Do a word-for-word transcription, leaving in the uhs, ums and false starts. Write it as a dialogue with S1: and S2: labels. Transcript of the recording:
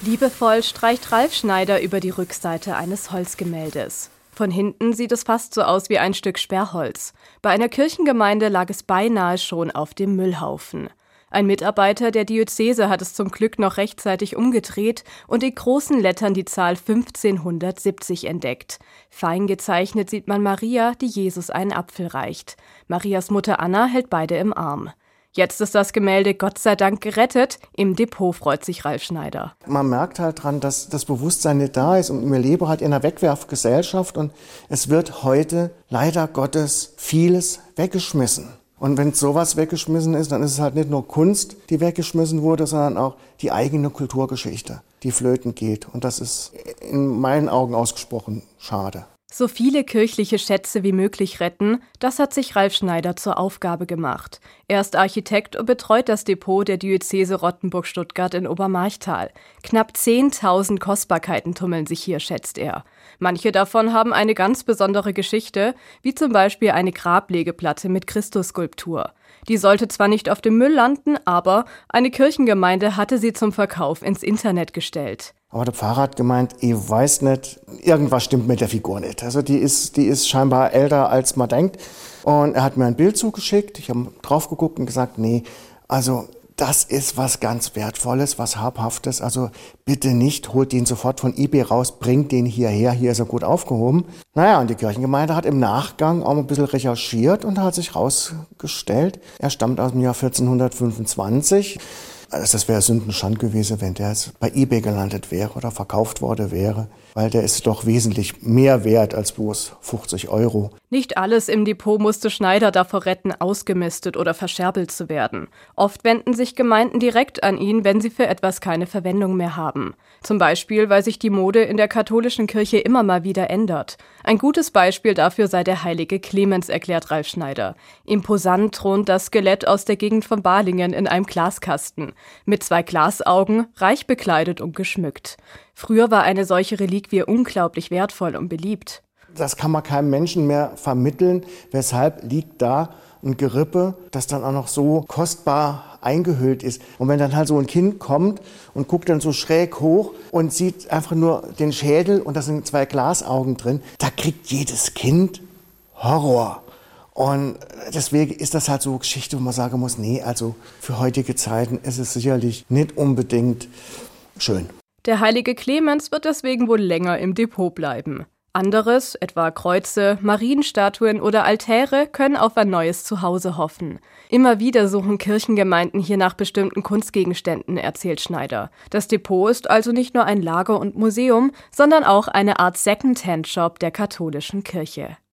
S1: Liebevoll streicht Ralf Schneider über die Rückseite eines Holzgemäldes. Von hinten sieht es fast so aus wie ein Stück Sperrholz. Bei einer Kirchengemeinde lag es beinahe schon auf dem Müllhaufen. Ein Mitarbeiter der Diözese hat es zum Glück noch rechtzeitig umgedreht und in großen Lettern die Zahl fünfzehnhundertsiebzig entdeckt. Fein gezeichnet sieht man Maria, die Jesus einen Apfel reicht. Marias Mutter Anna hält beide im Arm. Jetzt ist das Gemälde Gott sei Dank gerettet. Im Depot freut sich Ralf Schneider.
S2: Man merkt halt dran, dass das Bewusstsein nicht da ist und wir leben halt in einer Wegwerfgesellschaft und es wird heute leider Gottes vieles weggeschmissen. Und wenn sowas weggeschmissen ist, dann ist es halt nicht nur Kunst, die weggeschmissen wurde, sondern auch die eigene Kulturgeschichte, die flöten geht. Und das ist in meinen Augen ausgesprochen schade.
S1: So viele kirchliche Schätze wie möglich retten, das hat sich Ralf Schneider zur Aufgabe gemacht. Er ist Architekt und betreut das Depot der Diözese Rottenburg-Stuttgart in Obermarchtal. Knapp zehntausend Kostbarkeiten tummeln sich hier, schätzt er. Manche davon haben eine ganz besondere Geschichte, wie zum Beispiel eine Grablegeplatte mit Christusskulptur. Die sollte zwar nicht auf dem Müll landen, aber eine Kirchengemeinde hatte sie zum Verkauf ins Internet gestellt.
S2: Aber der Pfarrer hat gemeint, ich weiß nicht, irgendwas stimmt mit der Figur nicht. Also die ist, die ist scheinbar älter, als man denkt. Und er hat mir ein Bild zugeschickt, ich habe drauf geguckt und gesagt, nee, also das ist was ganz Wertvolles, was Habhaftes. Also bitte nicht, holt den sofort von eBay raus, bringt den hierher, hier ist er gut aufgehoben. Naja, und die Kirchengemeinde hat im Nachgang auch ein bisschen recherchiert und hat sich rausgestellt, er stammt aus dem Jahr vierzehnhundertfünfundzwanzig. Also das wäre Sündenschand gewesen, wenn der jetzt bei eBay gelandet wäre oder verkauft worden wäre, weil der ist doch wesentlich mehr wert als bloß fünfzig Euro.
S1: Nicht alles im Depot musste Schneider davor retten, ausgemistet oder verscherbelt zu werden. Oft wenden sich Gemeinden direkt an ihn, wenn sie für etwas keine Verwendung mehr haben. Zum Beispiel, weil sich die Mode in der katholischen Kirche immer mal wieder ändert. Ein gutes Beispiel dafür sei der heilige Clemens, erklärt Ralf Schneider. Imposant thront das Skelett aus der Gegend von Balingen in einem Glaskasten. Mit zwei Glasaugen, reich bekleidet und geschmückt. Früher war eine solche Reliquie unglaublich wertvoll und beliebt.
S2: Das kann man keinem Menschen mehr vermitteln. Weshalb liegt da ein Gerippe, das dann auch noch so kostbar eingehüllt ist. Und wenn dann halt so ein Kind kommt und guckt dann so schräg hoch und sieht einfach nur den Schädel und da sind zwei Glasaugen drin, da kriegt jedes Kind Horror. Und deswegen ist das halt so eine Geschichte, wo man sagen muss, nee, also für heutige Zeiten ist es sicherlich nicht unbedingt schön.
S1: Der heilige Clemens wird deswegen wohl länger im Depot bleiben. Anderes, etwa Kreuze, Marienstatuen oder Altäre, können auf ein neues Zuhause hoffen. Immer wieder suchen Kirchengemeinden hier nach bestimmten Kunstgegenständen, erzählt Schneider. Das Depot ist also nicht nur ein Lager und Museum, sondern auch eine Art Second-Hand-Shop der katholischen Kirche.